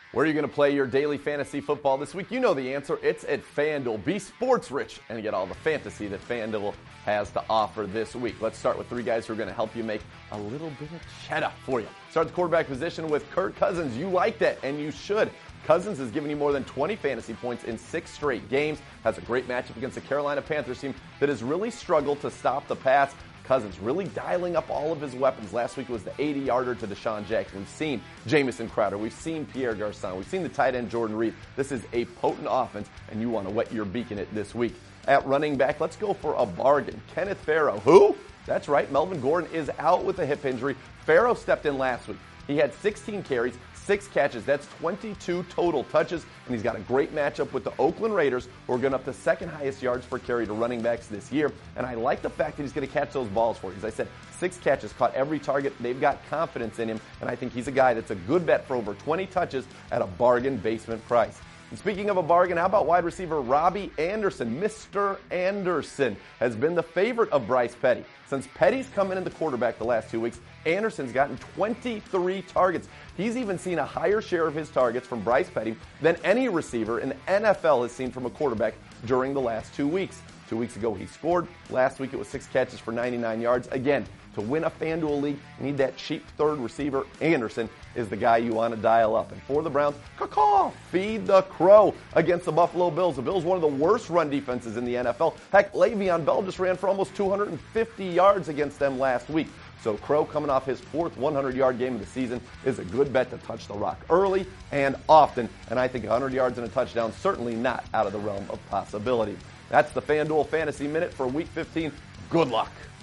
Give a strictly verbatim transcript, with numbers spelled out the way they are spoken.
Where are you going to play your daily fantasy football this week? You know the answer. It's at FanDuel. Be sports rich and get all the fantasy that FanDuel has to offer this week. Let's start with three guys who are going to help you make a little bit of cheddar for you. Start the quarterback position with Kirk Cousins. You like that, and you should. Cousins has given you more than twenty fantasy points in six straight games. Has a great matchup against the Carolina Panthers team that has really struggled to stop the pass. Cousins really dialing up all of his weapons. Last week it was the eighty-yarder to Deshaun Jackson. We've seen Jamison Crowder. We've seen Pierre Garçon. We've seen the tight end Jordan Reed. This is a potent offense, and you want to wet your beak in it this week. At running back, let's go for a bargain. Kenneth Farrow. Who? That's right, Melvin Gordon is out with a hip injury. Farrow stepped in last week. He had sixteen carries, six catches. That's twenty-two total touches, and he's got a great matchup with the Oakland Raiders, who are going up the second highest yards per carry to running backs this year. And I like the fact that he's going to catch those balls for you. As I said, six catches, caught every target. They've got confidence in him, and I think he's a guy that's a good bet for over twenty touches at a bargain basement price. And speaking of a bargain, how about wide receiver Robbie Anderson? Mister Anderson has been the favorite of Bryce Petty. Since Petty's come in at the quarterback the last two weeks, Anderson's gotten twenty-three targets. He's even seen a higher share of his targets from Bryce Petty than any receiver in the N F L has seen from a quarterback during the last two weeks. Two weeks ago, he scored. Last week, it was six catches for ninety-nine yards. Again, to win a FanDuel league, you need that cheap third receiver. Anderson is the guy you want to dial up. And for the Browns, caw-caw, feed the crow against the Buffalo Bills. The Bills, one of the worst run defenses in the N F L. Heck, Le'Veon Bell just ran for almost two hundred fifty yards against them last week. So Crow, coming off his fourth hundred-yard game of the season, is a good bet to touch the rock early and often. And I think one hundred yards and a touchdown, certainly not out of the realm of possibility. That's the FanDuel Fantasy Minute for Week fifteen. Good luck.